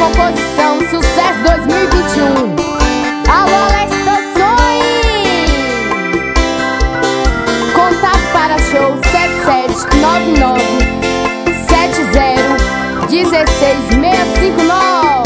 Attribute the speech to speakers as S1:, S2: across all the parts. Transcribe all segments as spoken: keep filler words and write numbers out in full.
S1: composição Sucesso dois mil e vinte e um. Alô, Alex Produções. Contato para show sete sete nove nove sete zero um seis seis cinco nove.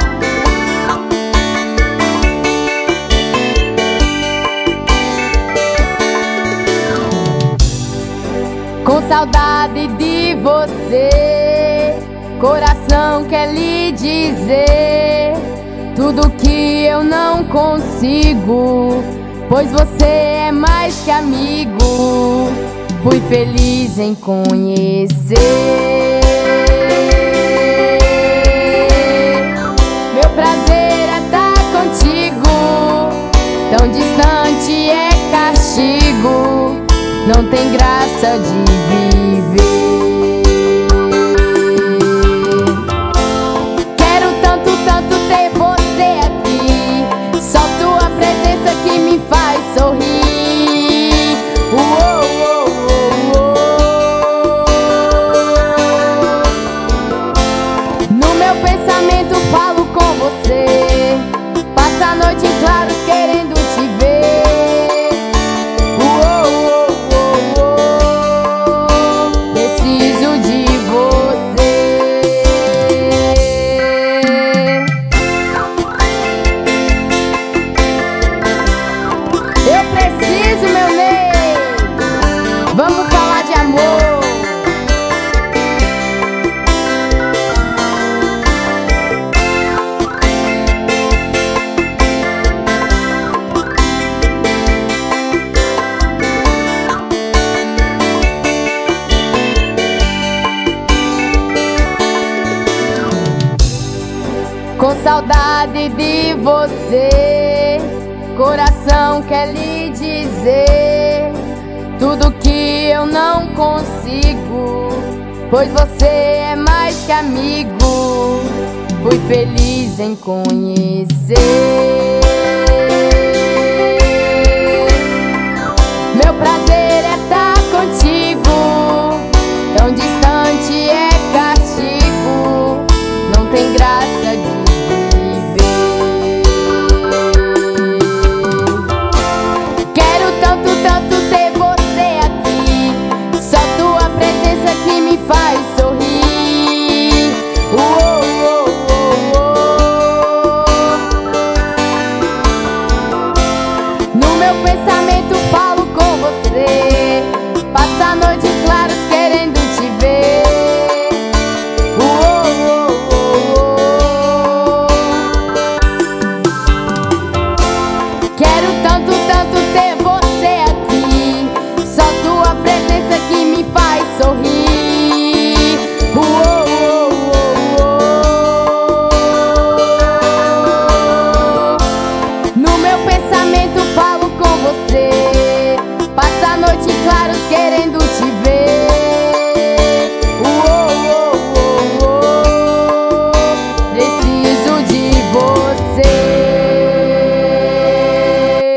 S1: Com saudade de você, coração quer lhe dizer tudo que eu não consigo, pois você é mais que amigo. Fui feliz em conhecer. Meu prazer é estar contigo, tão distante é castigo, não tem graça de viver. Quero tanto, tanto ter você aqui, só tua presença que me faz sorrir. Uou, uou, uou, uou. No meu pensamento falo com você, passa a noite em claros querendo te ver. Eu preciso, meu Ney, vamos falar de amor. Com saudade de você, coração quer lhe dizer tudo que eu não consigo, pois você é mais que amigo. Fui feliz em conhecer.